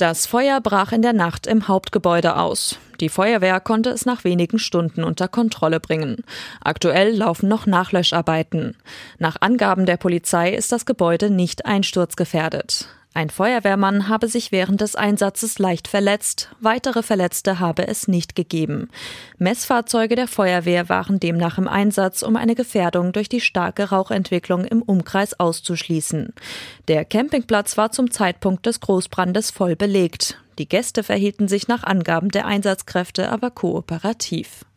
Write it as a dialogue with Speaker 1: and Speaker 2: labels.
Speaker 1: Das Feuer brach in der Nacht im Hauptgebäude aus. Die Feuerwehr konnte es nach wenigen Stunden unter Kontrolle bringen. Aktuell laufen noch Nachlöscharbeiten. Nach Angaben der Polizei ist das Gebäude nicht einsturzgefährdet. Ein Feuerwehrmann habe sich während des Einsatzes leicht verletzt. Weitere Verletzte habe es nicht gegeben. Messfahrzeuge der Feuerwehr waren demnach im Einsatz, um eine Gefährdung durch die starke Rauchentwicklung im Umkreis auszuschließen. Der Campingplatz war zum Zeitpunkt des Großbrandes voll belegt. Die Gäste verhielten sich nach Angaben der Einsatzkräfte aber kooperativ.